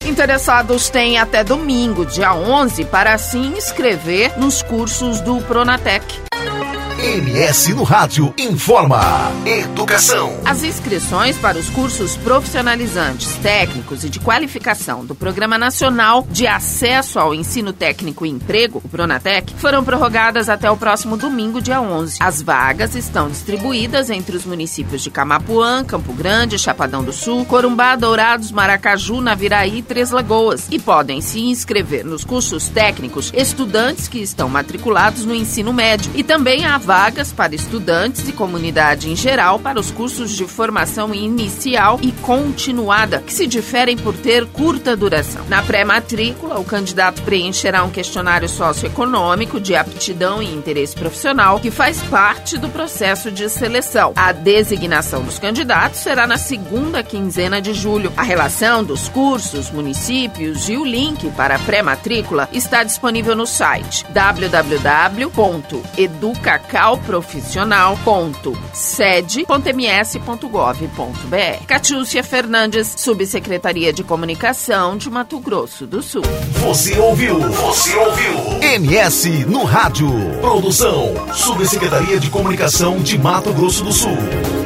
Interessados têm até domingo, dia 11, para se inscrever nos cursos do Pronatec. MS no Rádio informa. Educação. As inscrições para os cursos profissionalizantes, técnicos e de qualificação do Programa Nacional de Acesso ao Ensino Técnico e Emprego, o Pronatec, foram prorrogadas até o próximo domingo, dia 11. As vagas estão distribuídas entre os municípios de Camapuã, Campo Grande, Chapadão do Sul, Corumbá, Dourados, Maracaju, Naviraí e Três Lagoas e podem se inscrever nos cursos técnicos estudantes que estão matriculados no ensino médio e também há vagas para estudantes e comunidade em geral para os cursos de formação inicial e continuada, que se diferem por ter curta duração. Na pré-matrícula, o candidato preencherá um questionário socioeconômico de aptidão e interesse profissional, que faz parte do processo de seleção. A designação dos candidatos será na segunda quinzena de julho. A relação dos cursos, municípios e o link para a pré-matrícula está disponível no site www.educacalprofissional.sede.ms.gov.br. Catiúcia Fernandes, Subsecretaria de Comunicação de Mato Grosso do Sul. Você ouviu MS no Rádio. Produção, Subsecretaria de Comunicação de Mato Grosso do Sul.